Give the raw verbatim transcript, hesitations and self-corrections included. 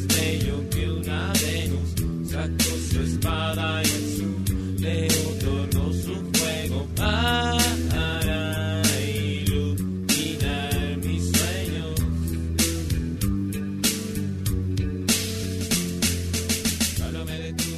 bello que una Venus. Sacó su espada y en su leo tornó su fuego para iluminar mis sueños. Solo me detuve